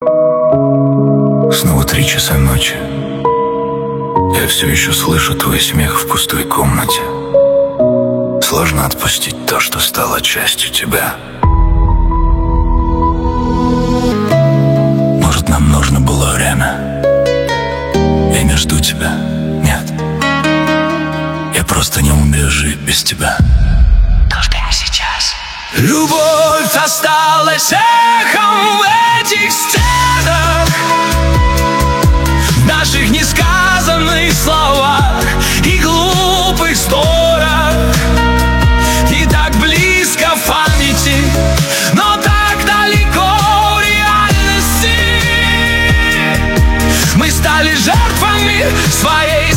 Снова 3 часа ночи. Я все еще слышу твой смех в пустой комнате. Сложно отпустить то, что стало частью тебя. Может, нам нужно было время? Я не жду тебя, нет. Я просто не умею жить без тебя. Только не сейчас. Любовь осталась эхом в этих стенах, в наших несказанных словах и глупых ссорах. И так близко в памяти, но так далеко в реальности. Мы стали жертвами своей